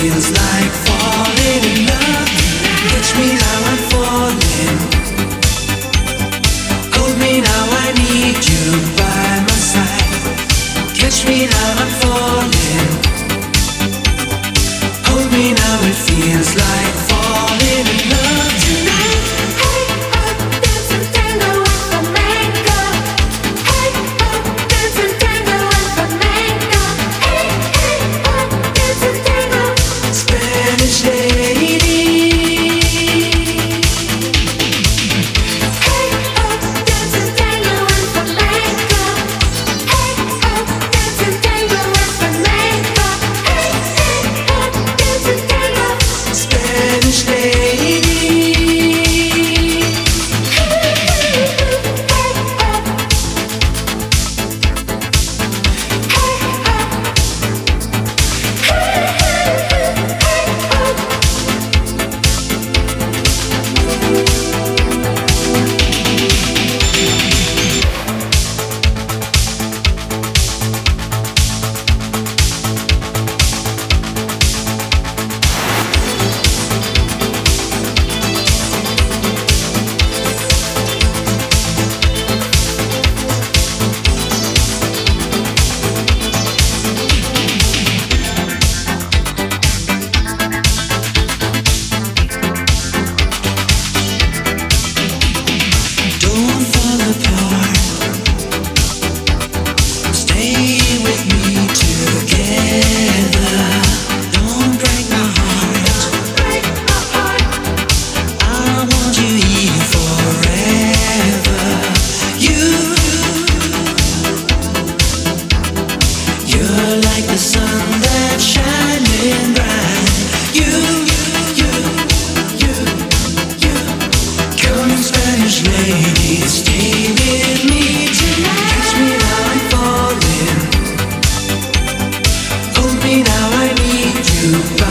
feels like falling in love. Catch me now, I'm falling. Hold me now, I need you by my side. Catch me now, I'm falling. Hold me now, it feels like falling in love tonight. Hey, up, dancing tango with flamenco. Hey, up, dancing tango with flamenco. Hey, up, dancing tango. Spanish lady. Hey, up, dancing tango with flamenco. Hey, up, dancing tango with flamenco. Hey, up, dancing tango. Spanish lady. Don't fall apart. Stay with me together. Don't break my heart. I want you here forever. You're like the sun that's shining bright. Come, Spanish lady, stay with me tonight. Catch me now, I'm falling. Hold me now, I need you.